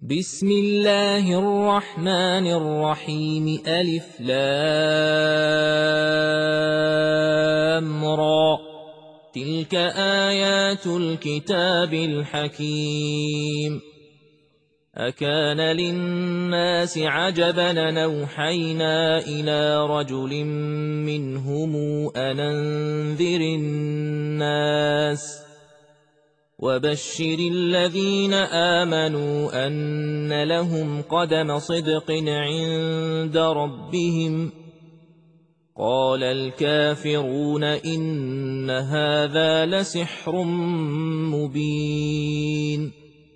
بسم الله الرحمن الرحيم ألف لام را تلك آيات الكتاب الحكيم أكان للناس عجبا أن أوحينا إلى رجل منهم أن أنذر الناس وبشر الذين آمنوا أن لهم قدم صدق عند ربهم قال الكافرون إن هذا لسحر مبين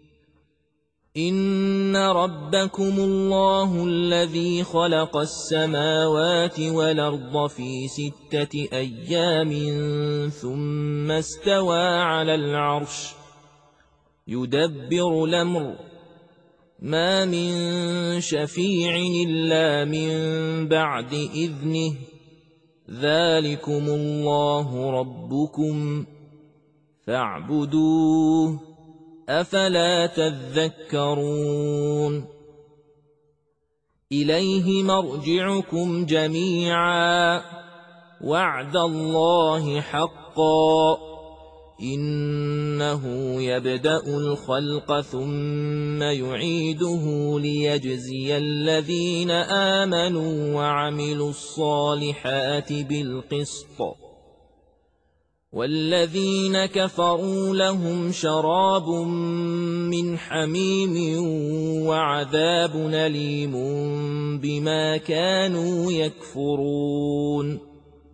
إن ربكم الله الذي خلق السماوات والأرض في 6 أيام ثم استوى على العرش يدبر الأمر ما من شفيع إلا من بعد إذنه ذلكم الله ربكم فاعبدوه أفلا تذكرون إليه مرجعكم جميعا وعد الله حقا إنه يبدأ الخلق ثم يعيده ليجزي الذين آمنوا وعملوا الصالحات بالقسط والذين كفروا لهم شراب من حميم وعذاب أليم بما كانوا يكفرون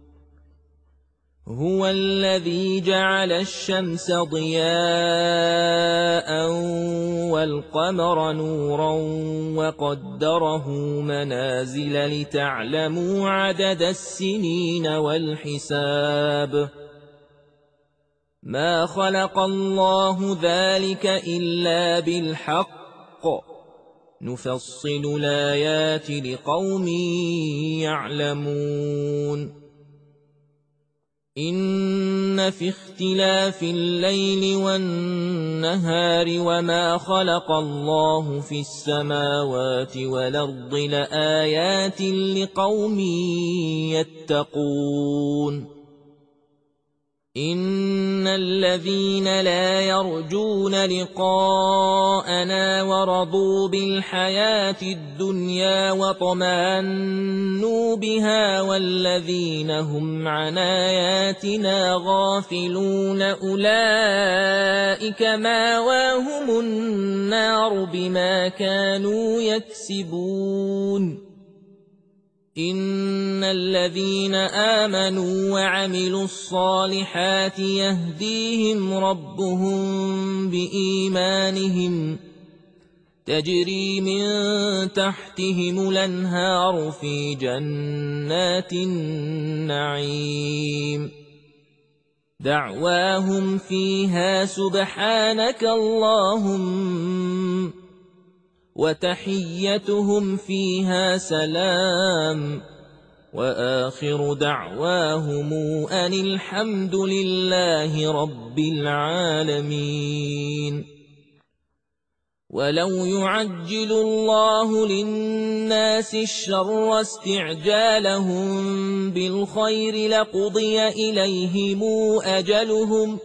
هو الذي جعل الشمس ضياء والقمر نورا وقدره منازل لتعلموا عدد السنين والحساب ما خلق الله ذلك إلا بالحق نفصل الآيات لقوم يعلمون إن في اختلاف الليل والنهار وما خلق الله في السماوات والأرض لآيات لقوم يتقون إن الذين لا يرجون لقاءنا ورضوا بالحياة الدنيا وطمأنوا بها والذين هم عن آياتنا غافلون أولئك مأواهم النار بما كانوا يكسبون إن الذين آمنوا وعملوا الصالحات يهديهم ربهم بإيمانهم تجري من تحتهم الأنهار في جنات النعيم دعواهم فيها سبحانك اللهم وتحيتهم فيها سلام وآخر دعواهم أن الحمد لله رب العالمين ولو يعجل الله للناس الشر استعجالهم بالخير لقضي إليهم أجلهم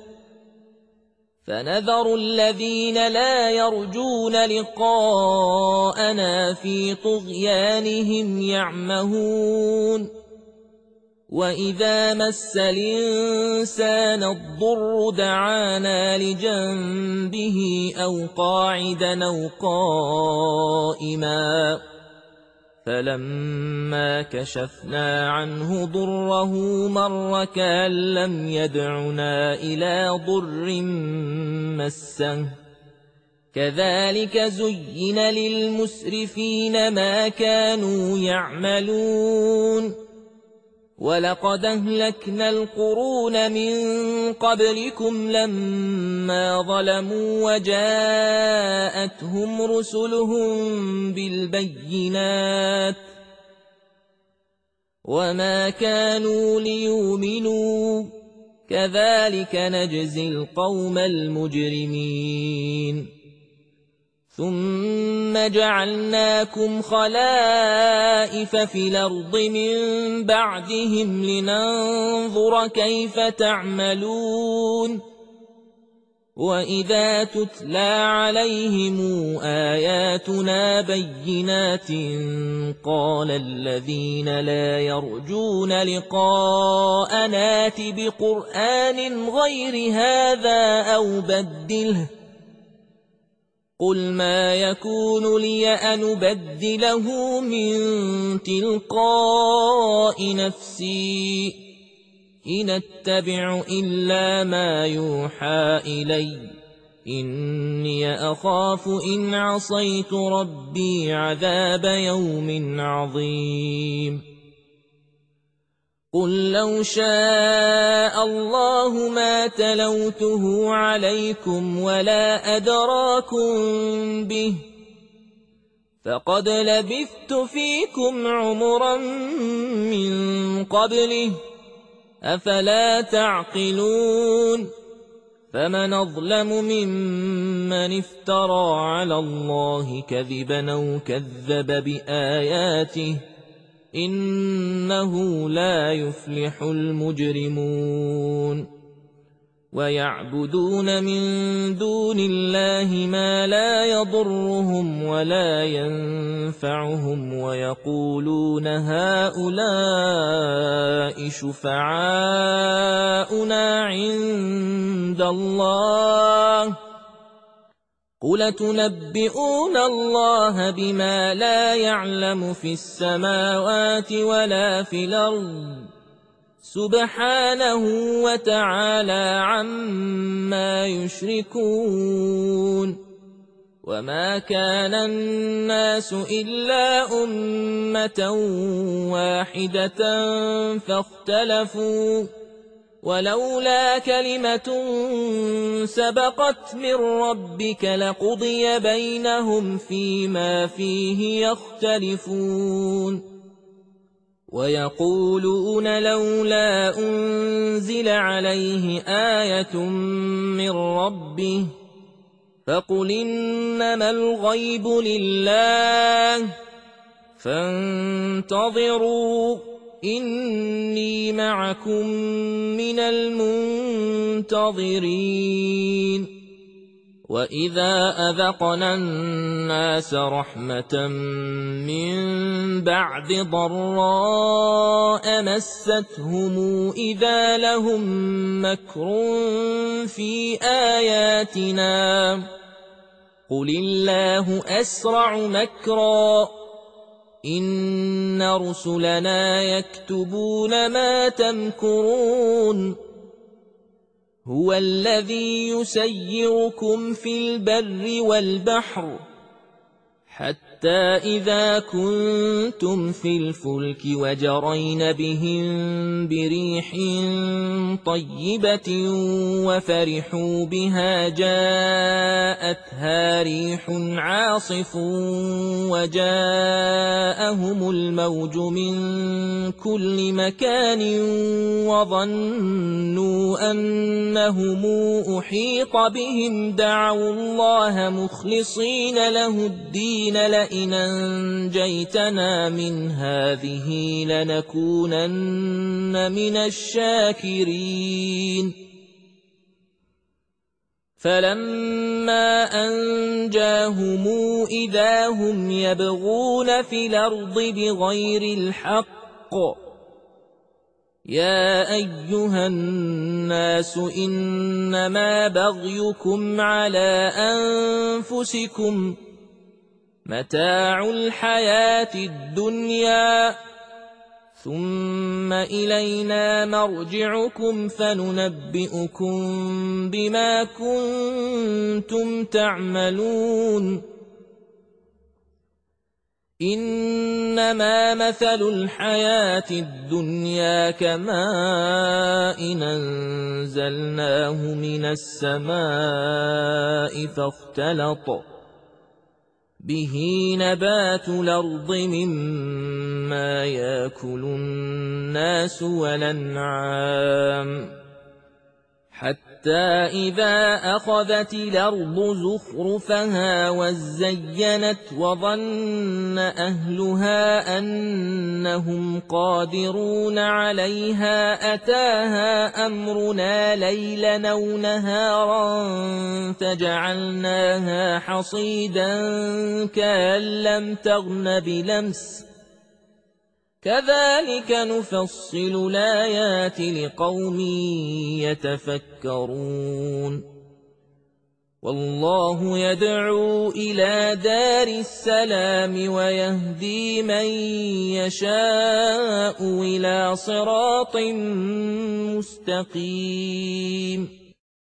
فنذر الذين لا يرجون لقاءنا في طغيانهم يعمهون وإذا مس الإنسان الضر دعانا لجنبه أو قاعدا أو قائما فلما كشفنا عنه ضره مر كأن لم يدعنا إلى ضر مسه كذلك زين للمسرفين ما كانوا يعملون ولقد أهلكنا القرون من قبلكم لما ظلموا وجاءتهم رسلهم بالبينات وما كانوا ليؤمنوا كذلك نجزي القوم المجرمين ثم جعلناكم خلائف في الأرض من بعدهم لننظر كيف تعملون وإذا تتلى عليهم آياتنا بينات قال الذين لا يرجون لقاءنا ائت بقرآن غير هذا أو بدله قل ما يكون لي أن أبدله من تلقاء نفسي إن أتبع إلا ما يوحى إلي إني أخاف إن عصيت ربي عذاب يوم عظيم قل لو شاء الله ما تلوته عليكم ولا أدراكم به فقد لبثت فيكم عمرا من قبله أفلا تعقلون فمن أظلم ممن افترى على الله كذبا أو كذب بآياته إنه لا يفلح المجرمون ويعبدون من دون الله ما لا يضرهم ولا ينفعهم ويقولون هؤلاء شفعاؤنا عند الله قل تنبئون الله بما لا يعلم في السماوات ولا في الأرض سبحانه وتعالى عما يشركون وما كان الناس إلا أمة واحدة فاختلفوا ولولا كلمة سبقت من ربك لقضي بينهم فيما فيه يختلفون ويقولون لولا أنزل عليه آية من ربه فقل إنما الغيب لله فانتظروا إني معكم من المنتظرين وإذا أذقنا الناس رحمة من بعد ضراء مستهم إذا لهم مكر في آياتنا قل الله أسرع مكرا إن رسلنا يكتبون ما تمكرون هو الذي يسيركم في البر والبحر حتى إذا كنتم في الفلك وجرين بهم بريح طيبة وفرحوا بها جاءتها ريح عاصف وجاءهم الموج من كل مكان وظنوا أنهم أحيط بهم دعوا الله مخلصين له الدين لئن أنجيتنا من هذه لنكونن من الشاكرين فلما أنجاهم إذا هم يبغون في الأرض بغير الحق يا أيها الناس إنما بغيكم على أنفسكم متاع الحياة الدنيا ثم إلينا مرجعكم فننبئكم بما كنتم تعملون إنما مثل الحياة الدنيا كماء أنزلناه من السماء فاختلط به نبات الأرض مما يأكل الناس والأنعام حتى حتى إذا أخذت الأرض زخرفها وزينت وظن أهلها أنهم قادرون عليها أتاها أمرنا ليلا أو نهارا فجعلناها حصيدا كأن لم تغن بلمس كذلك نفصل الآيات لقوم يتفكرون والله يدعو إلى دار السلام ويهدي من يشاء إلى صراط مستقيم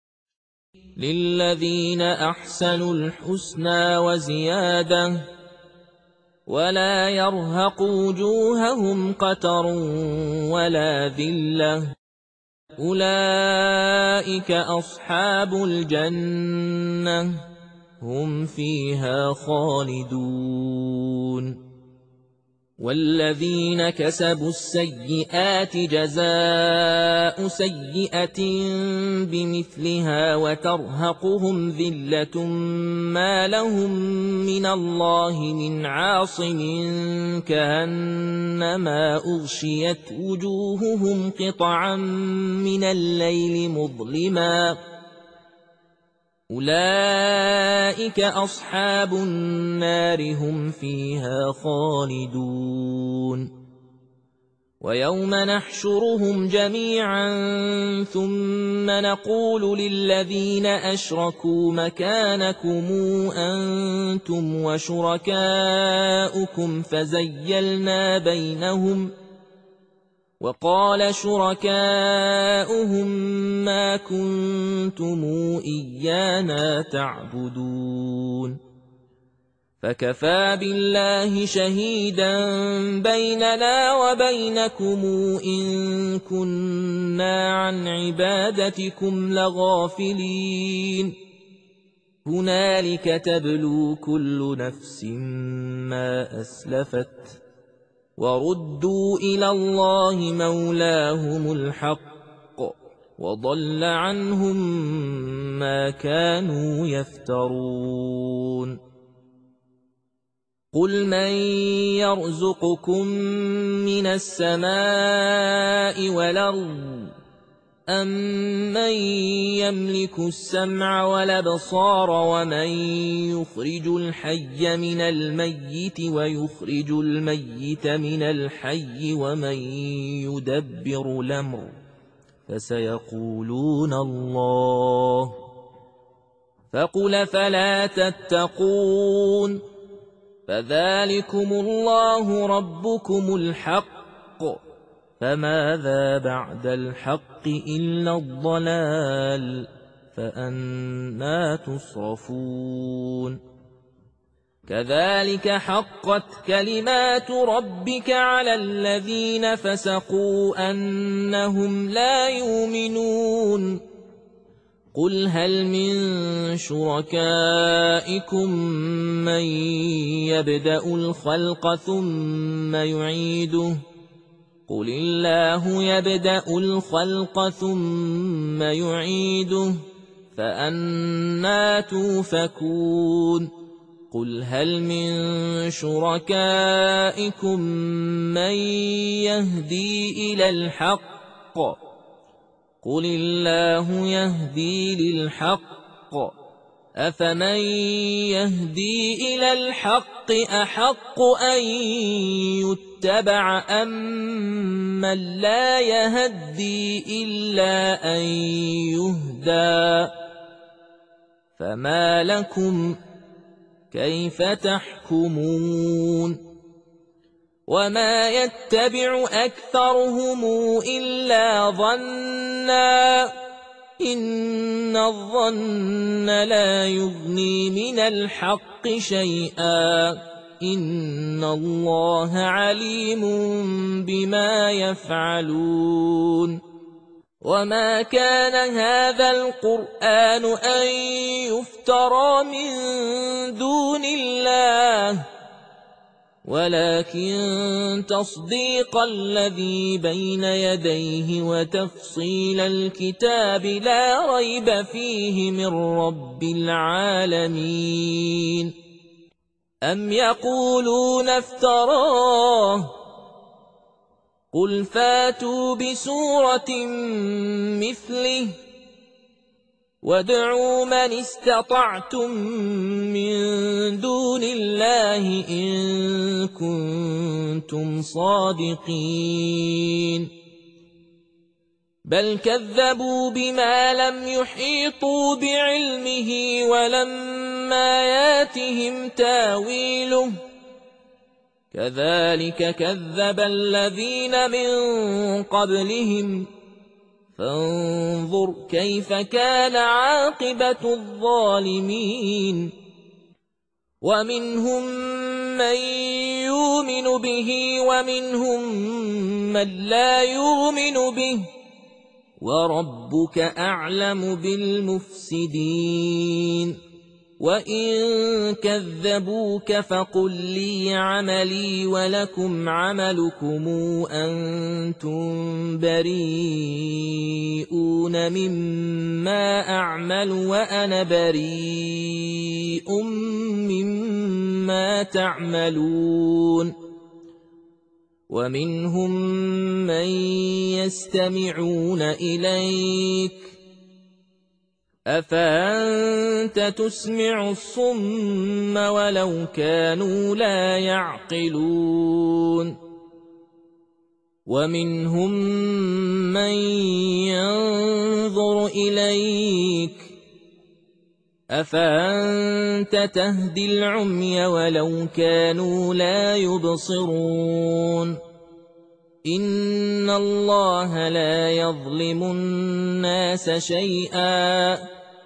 للذين أحسنوا الحسنى وزيادة ولا يرهق وجوههم قتر ولا ذلة أولئك أصحاب الجنة هم فيها خالدون والذين كسبوا السيئات جزاء سيئة بمثلها وترهقهم ذلة ما لهم من الله من عاصم كأنما أغشيت وجوههم قطعا من الليل مظلما أولئك أصحاب النار هم فيها خالدون ويوم نحشرهم جميعا ثم نقول للذين أشركوا مكانكم أنتم وشركاؤكم فزيلنا بينهم وقال شركاؤهم ما كنتم إيانا تعبدون فكفى بالله شهيدا بيننا وبينكم إن كنا عن عبادتكم لغافلين هنالك تبلو كل نفس ما أسلفت وردوا إلى الله مولاهم الحق وضل عنهم ما كانوا يفترون قل من يرزقكم من السماء والأرض أَمَّن يَمْلِكُ السَّمْعَ وَالْأَبْصَارَ وَمَن يُخْرِجُ الْحَيَّ مِنَ الْمَيِّتِ وَيُخْرِجُ الْمَيِّتَ مِنَ الْحَيِّ وَمَن يُدَبِّرُ الْأَمْرَ فَسَيَقُولُونَ اللَّهُ فَقُلْ فَلَا تَتَّقُونَ فَذَلِكُمُ اللَّهُ رَبُّكُمُ الْحَقُّ فماذا بعد الحق إلا الضلال فأنى تصرفون كذلك حقت كلمات ربك على الذين فسقوا أنهم لا يؤمنون قل هل من شركائكم من يبدأ الخلق ثم يعيده قل الله يبدأ الخلق ثم يعيده فأنى توفكون قل هل من شركائكم من يهدي إلى الحق قل الله يهدي للحق أفمن يهدي إلى الحق أحق أن يتبع أمن لا يهدي إلا أن يهدى فما لكم كيف تحكمون وما يتبع أكثرهم إلا ظنّا إن الظن لا يغني من الحق شيئا إن الله عليم بما يفعلون وما كان هذا القرآن أن يفترى من دون الله ولكن تصديق الذي بين يديه وتفصيل الكتاب لا ريب فيه من رب العالمين. أم يقولون افتراه قل فاتوا بسورة مثله وادعوا من استطعتم من دون الله إن كنتم صادقين. بل كذبوا بما لم يحيطوا بعلمه ولما ياتهم تاويله كذلك كذب الذين من قبلهم فانظر كيف كان عاقبة الظالمين. ومنهم من يؤمن به ومنهم من لا يؤمن به وربك أعلم بالمفسدين. وإن كذبوك فقل لي عملي ولكم عملكم أنتم بريئون مما أعمل وأنا بريء مما تعملون. ومنهم من يستمعون إليك أفأنت تسمع الصم ولو كانوا لا يعقلون. ومنهم من ينظر إليك أفأنت تهدي العمي ولو كانوا لا يبصرون. إن الله لا يظلم الناس شيئا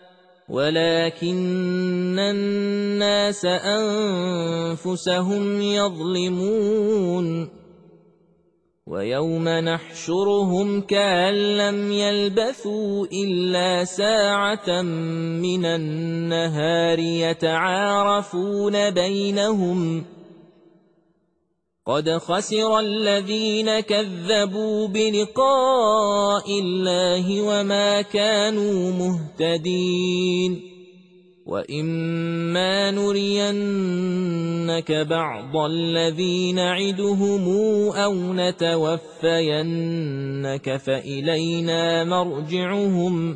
ولكن الناس أنفسهم يظلمون. ويوم نحشرهم كأن لم يلبثوا إلا ساعة من النهار يتعارفون بينهم قد خسر الذين كذبوا بلقاء الله وما كانوا مهتدين. وإما نرينك بعض الذي نعدهم أو نتوفينك فإلينا مرجعهم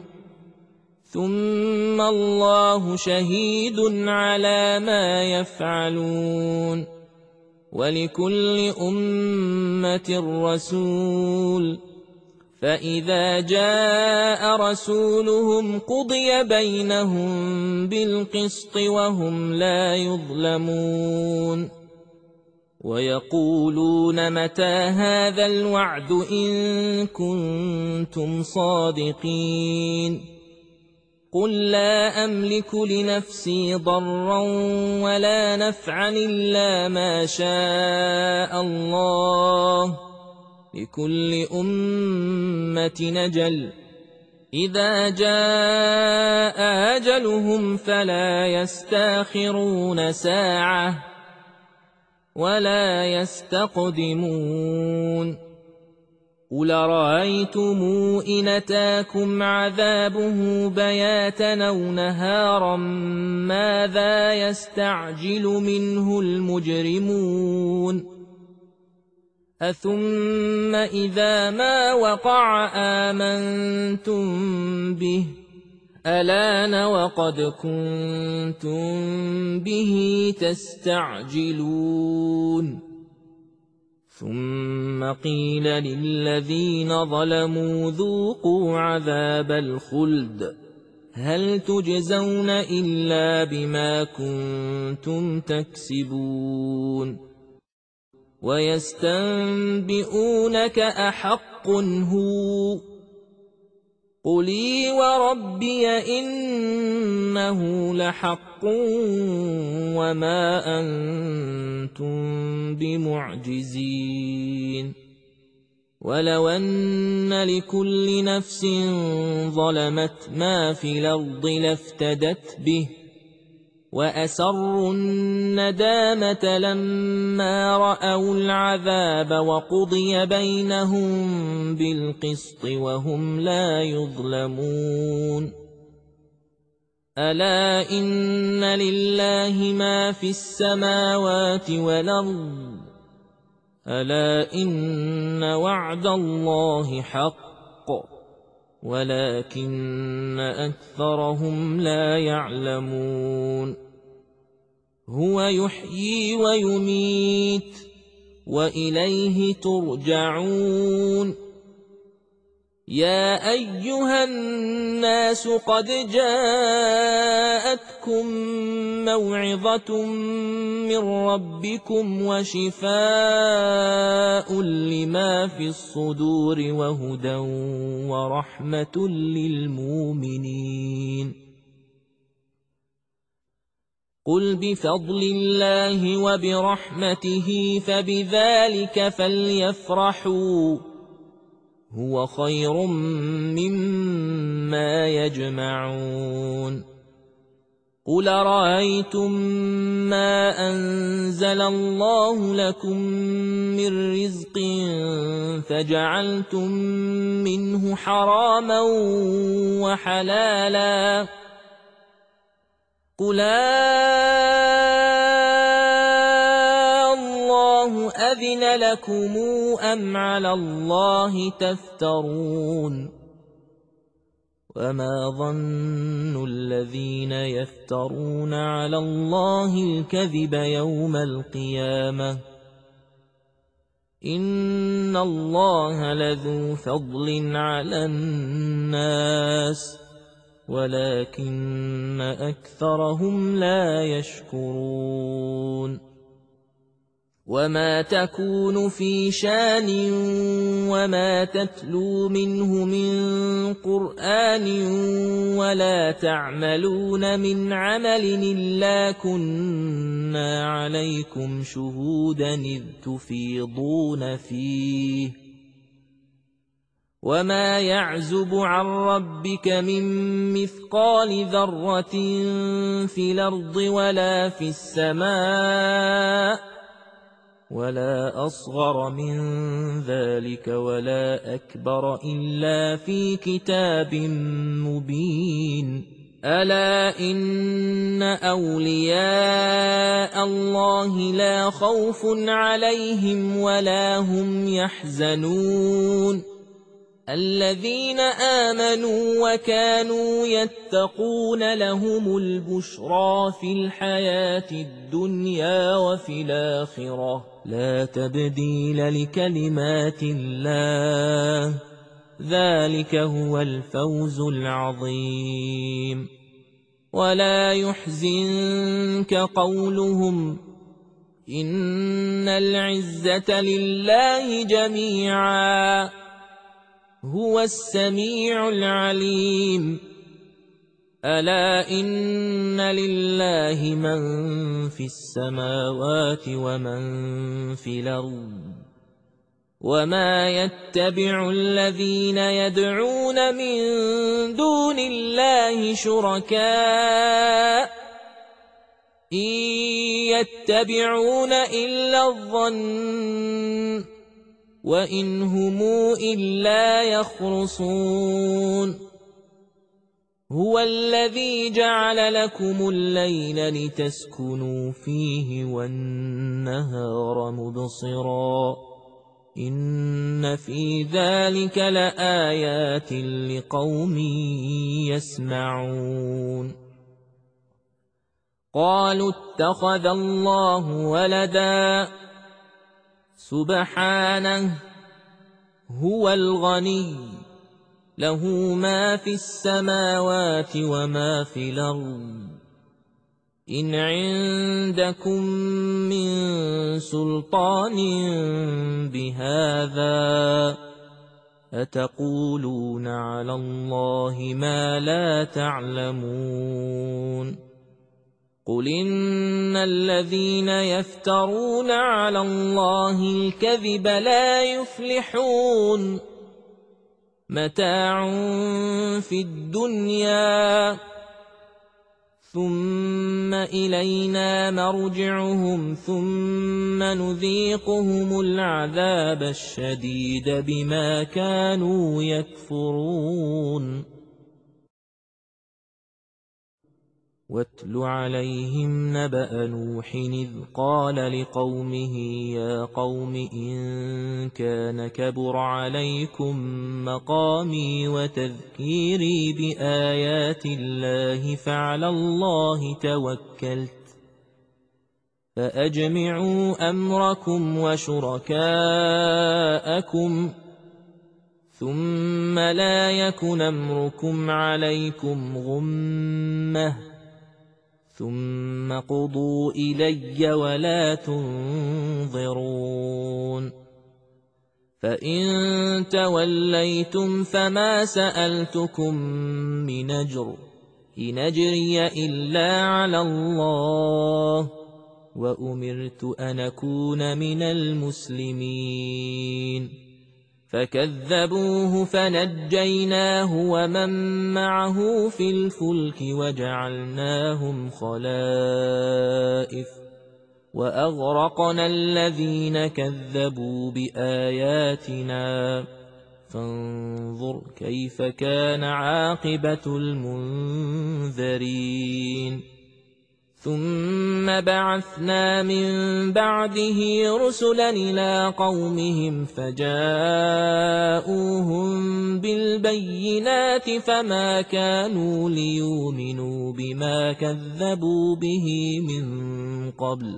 ثم الله شهيد على ما يفعلون. ولكل أمة رسول فإذا جاء رسولهم قضي بينهم بالقسط وهم لا يظلمون. ويقولون متى هذا الوعد إن كنتم صادقين. قل لا أملك لنفسي ضرا ولا نفعا إلا ما شاء الله لكل أمة أجل إذا جاء أجلهم فلا يستأخرون ساعة ولا يستقدمون. قل رأيتم إن أتاكم عذابه بياتا أو نهارا ماذا يستعجل منه المجرمون. أثم إذا ما وقع آمنتم به ألان وقد كنتم به تستعجلون. ثم قيل للذين ظلموا ذوقوا عذاب الخلد هل تجزون إلا بما كنتم تكسبون. ويستنبئونك أحق هو قل إي وربي إنه لحق وما أنتم بمعجزين. ولو أن لكل نفس ظلمت ما في الأرض لافتدت به وأسروا الندامة لما رأوا العذاب وقضي بينهم بالقسط وهم لا يظلمون ألا إن لله ما في السماوات والأرض ألا إن وعد الله حق ولكن أكثرهم لا يعلمون هو يحيي ويميت وإليه ترجعون يا أيها الناس قد جاءتكم موعظة من ربكم وشفاء لما في الصدور وهدى ورحمة للمؤمنين قل بفضل الله وبرحمته فبذلك فليفرحوا هو خير مما يجمعون قل رأيتم ما أنزل الله لكم من رزق فجعلتم منه حراما وحلالا قل الله أذن لكم أم على الله تفترون وما ظن الذين يفترون على الله الكذب يوم القيامة إن الله لذو فضل على الناس ولكن أكثرهم لا يشكرون وما تكون في شان وما تتلو منه من قرآن ولا تعملون من عمل إلا كنا عليكم شهودا إذ تفيضون فيه وما يعزب عن ربك من مثقال ذرة في الأرض ولا في السماء ولا أصغر من ذلك ولا أكبر إلا في كتاب مبين ألا إن أولياء الله لا خوف عليهم ولا هم يحزنون الذين آمنوا وكانوا يتقون لهم البشرى في الحياة الدنيا وفي الآخرة لا تبديل لكلمات الله ذلك هو الفوز العظيم ولا يحزنك قولهم إن العزة لله جميعا هو السميع العليم ألا إن لله من في السماوات ومن في الأرض وما يتبع الذين يدعون من دون الله شركاء إن يتبعون إلا الظن وإن هم إلا يخرصون هو الذي جعل لكم الليل لتسكنوا فيه والنهار مبصرا إن في ذلك لآيات لقوم يسمعون قالوا اتخذ الله ولدا سبحانه هو الغني له ما في السماوات وما في الأرض إن عندكم من سلطان بهذا أتقولون على الله ما لا تعلمون قل إن الذين يفترون على الله الكذب لا يفلحون متاع في الدنيا ثم إلينا مرجعهم ثم نذيقهم العذاب الشديد بما كانوا يكفرون واتل عليهم نبأ نوح إذ قال لقومه يا قوم إن كان كبر عليكم مقامي وتذكيري بآيات الله فعلى الله توكلت فأجمعوا أمركم وشركاءكم ثم لا يكن أمركم عليكم غمة ثم قضوا إلي ولا تنظرون فإن توليتم فما سألتكم من أجر إن أجري إلا على الله وأمرت أن أكون من المسلمين فكذبوه فنجيناه ومن معه في الفلك وجعلناهم خلائف وأغرقنا الذين كذبوا بآياتنا فانظر كيف كان عاقبة المنذرين ثم بعثنا من بعده رسلا إلى قومهم فجاءوهم بالبينات فما كانوا ليؤمنوا بما كذبوا به من قبل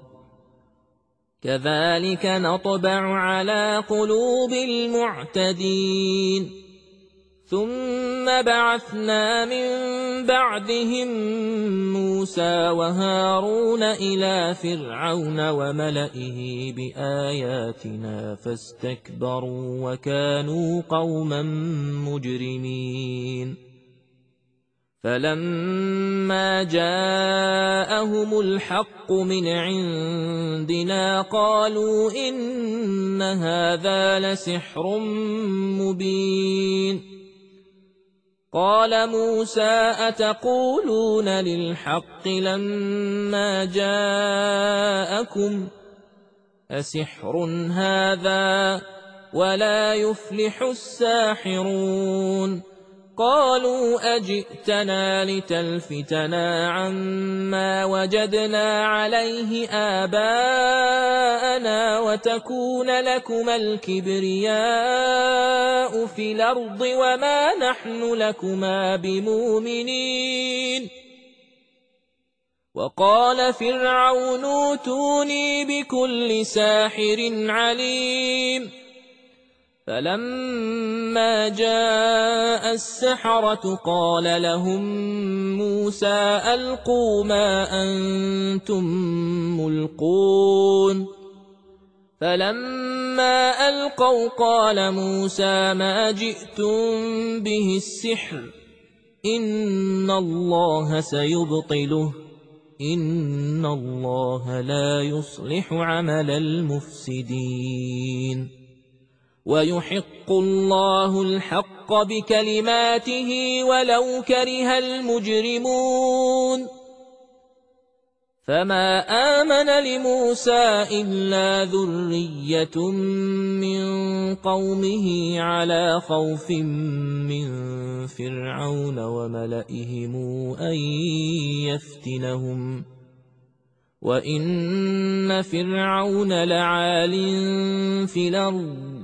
كذلك نطبع على قلوب المعتدين ثم بعثنا من بعدهم موسى وهارون إلى فرعون وملئه بآياتنا فاستكبروا وكانوا قوما مجرمين فلما جاءهم الحق من عندنا قالوا إن هذا لسحر مبين قال موسى أتقولون للحق لما جاءكم أسحر هذا ولا يفلح الساحرون قالوا أجئتنا لتلفتنا عما وجدنا عليه آباءنا وتكون لكما الكبرياء في الأرض وما نحن لكما بمؤمنين وقال فرعون ائتوني بكل ساحر عليم فلما جاء السحرة قال لهم موسى ألقوا ما أنتم ملقون فلما ألقوا قال موسى ما جئتم به السحر إن الله سيبطله إن الله لا يصلح عمل المفسدين ويحق الله الحق بكلماته ولو كره المجرمون فما آمن لموسى إلا ذرية من قومه على خوف من فرعون وملئهم أن يفتنهم وإن فرعون لعال في الأرض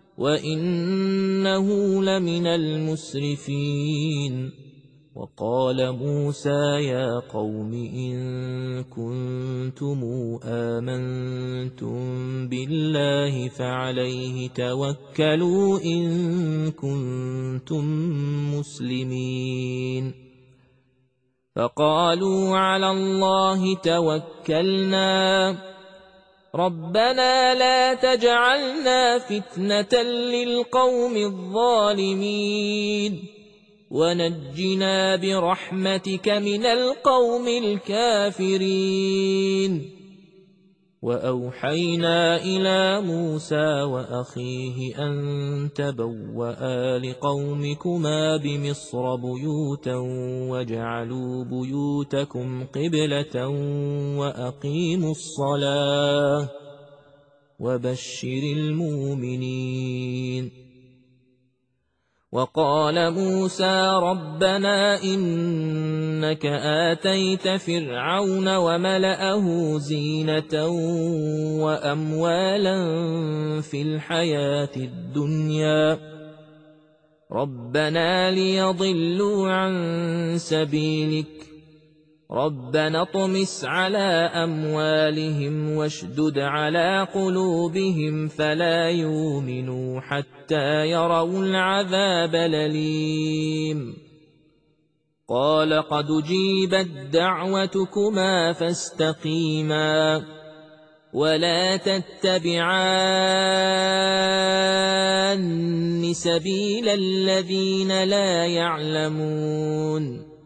وإنه لمن المسرفين وقال موسى يا قوم إن كنتم آمنتم بالله فعليه توكلوا إن كنتم مسلمين فقالوا على الله توكلنا ربنا لا تجعلنا فتنة للقوم الظالمين ونجنا برحمتك من القوم الكافرين وأوحينا إلى موسى وأخيه أن تبوأ لقومكما بمصر بيوتا واجعلوا بيوتكم قبلة وأقيموا الصلاة وبشر المؤمنين. وقال موسى ربنا إنك آتيت فرعون وملأه زينة وأموالا في الحياة الدنيا ربنا ليضلوا عن سبيلك ربنا اطمس على أموالهم واشدد على قلوبهم فلا يؤمنوا حتى يروا العذاب الأليم. قال قد أجيبت دعوتكما فاستقيما ولا تتبعان سبيل الذين لا يعلمون.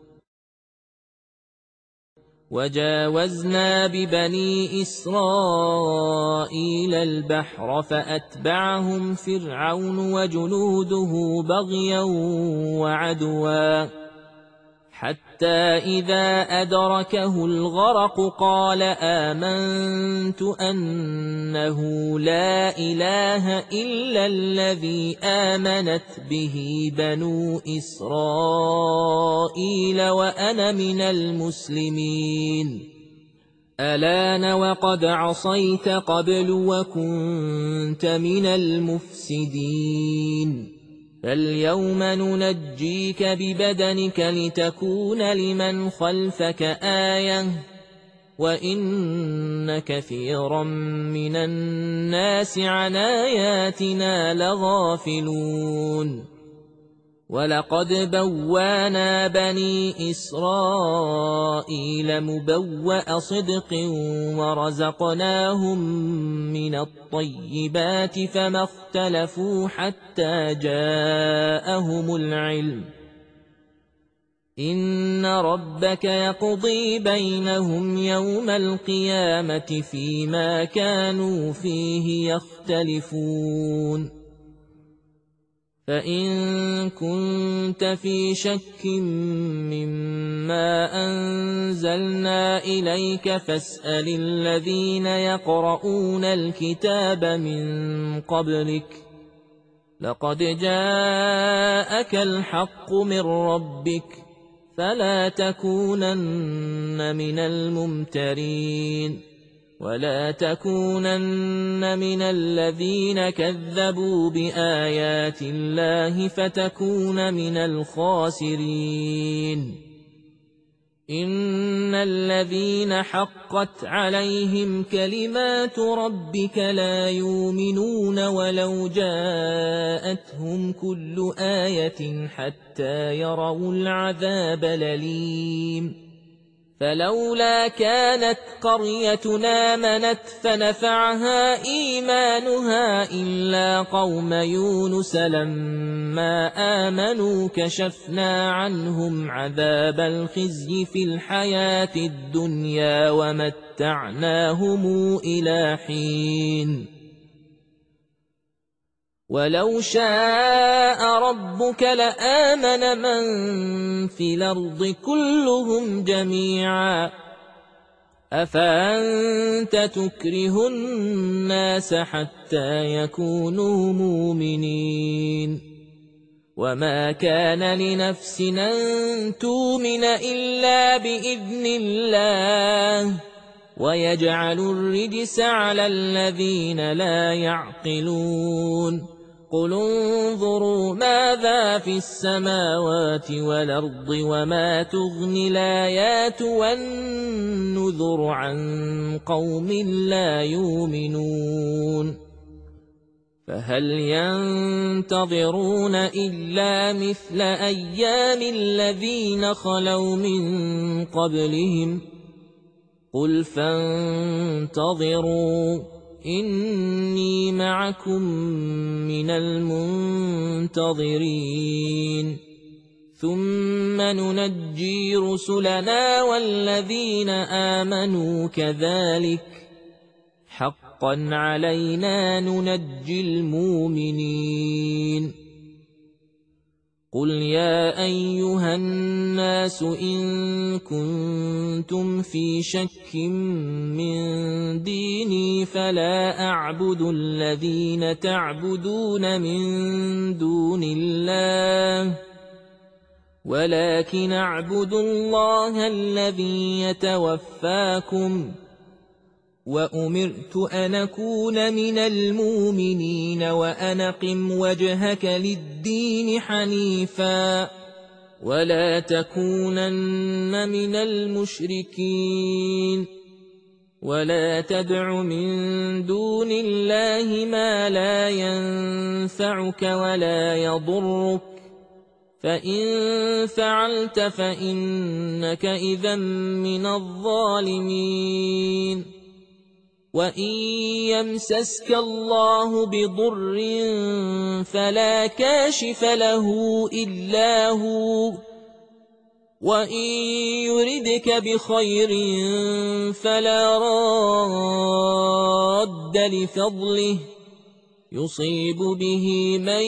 وجاوزنا ببني إسرائيل البحر فأتبعهم فرعون وجنوده بغيا وعدوا حتى إذا أدركه الغرق قال آمنت أنه لا إله إلا الذي آمنت به بنو إسرائيل وأنا من المسلمين. الآن وقد عصيت قبل وكنت من المفسدين فاليوم ننجيك ببدنك لتكون لمن خلفك آية وإن كثيرا من الناس عن آياتنا لغافلون. ولقد بوانا بني إسرائيل مبوأ صدق ورزقناهم من الطيبات فما اختلفوا حتى جاءهم العلم. إن ربك يقضي بينهم يوم القيامة فيما كانوا فيه يختلفون. فإن كنت في شك مما أنزلنا إليك فاسأل الذين يقرؤون الكتاب من قبلك لقد جاءك الحق من ربك فلا تكونن من الممترين ولا تكونن من الذين كذبوا بآيات الله فتكون من الخاسرين. إن الذين حقت عليهم كلمات ربك لا يؤمنون ولو جاءتهم كل آية حتى يروا العذاب الأليم. فلولا كانت قريتنا آمنت فنفعها إيمانها إلا قوم يونس لما آمنوا كشفنا عنهم عذاب الخزي في الحياة الدنيا ومتعناهم إلى حين. ولو شاء ربك لآمن من في الأرض كلهم جميعا أفأنت تكره الناس حتى يكونوا مؤمنين. وما كان لنفس أن تؤمن إلا بإذن الله ويجعل الرجس على الذين لا يعقلون. قل انظروا ماذا في السماوات والأرض وما تغني الآيات والنذر عن قوم لا يؤمنون. فهل ينتظرون إلا مثل أيام الذين خلوا من قبلهم قل فانتظروا إني معكم من المنتظرين ثم ننجي رسلنا والذين آمنوا كذلك حقا علينا ننجي المؤمنين قل يا أيها الناس إن كنتم في شك من ديني فلا أعبد الذين تعبدون من دون الله ولكن أعبد الله الذي يتوفاكم وأمرت أن أكون من المؤمنين وأن أقم وجهك للدين حنيفا ولا تكونن من المشركين ولا تدع من دون الله ما لا ينفعك ولا يضرك فإن فعلت فإنك إذا من الظالمين وإن يمسسك الله بضر فلا كاشف له إلا هو وإن يردك بخير فلا راد لفضله يصيب به من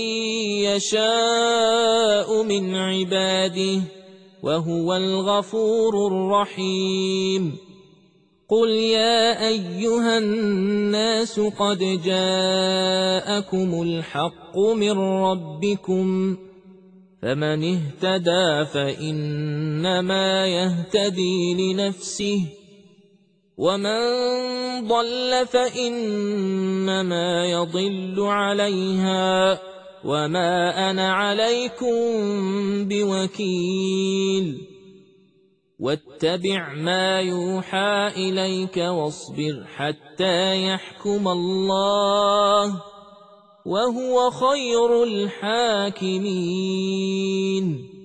يشاء من عباده وهو الغفور الرحيم قل يا أيها الناس قد جاءكم الحق من ربكم فمن اهتدى فإنما يهتدي لنفسه ومن ضل فإنما يضل عليها وما أنا عليكم بوكيل واتبع ما يوحى إليك واصبر حتى يحكم الله وهو خير الحاكمين